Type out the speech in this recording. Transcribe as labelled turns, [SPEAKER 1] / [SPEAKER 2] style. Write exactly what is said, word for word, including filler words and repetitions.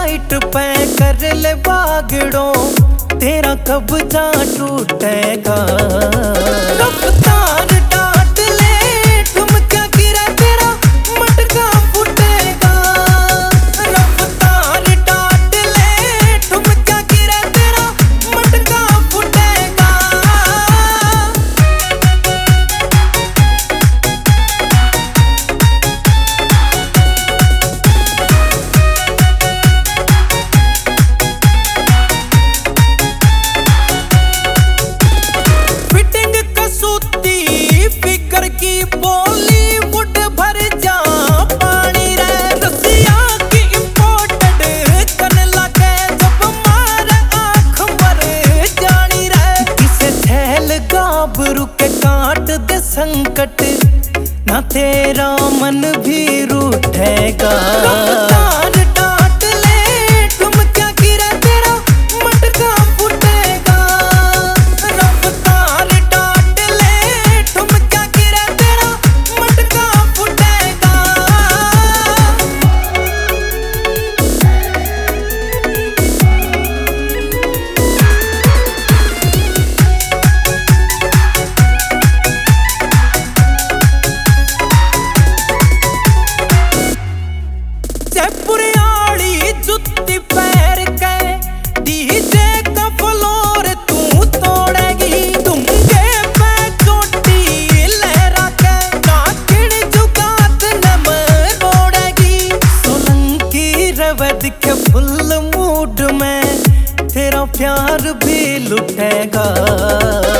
[SPEAKER 1] Tight पे कर ले बागड़ो, तेरा कब्जा टूटेगा। रफ्तार डांट ले ठुमका गिरा तेरा मटका फूटेगा। रफ्तार डांट ले ठुमका गिरा तेरा मटका फूटेगा। की बॉलीवुड भर जा पानी रे, रसिया की इम्पोर्टेड करने लगे जब मार आँख मर जानी रे। किसे छैल गाभरू के काट दे संकट, ना तेरा मन भी रूठेगा। रफ्तार डांट ले ठुमका गिरा तेरा मटका फूटेगा। रफ्तार डांट ले ठुमका गिरा तेरा मटका फूटेगा। जयपुरियाड़ी जुत्ती पैर के डीजे का फ्लोर तू तोड़ेगी। दूंगे पे चोटी लहरा के नाकिड़ जुगात न मरोड़ेगी। सोलंकी रवे दिखे फुल मूड में, तेरा प्यार भी लुटेगा।